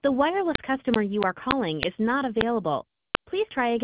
The wireless customer you are calling is not available. Please try again.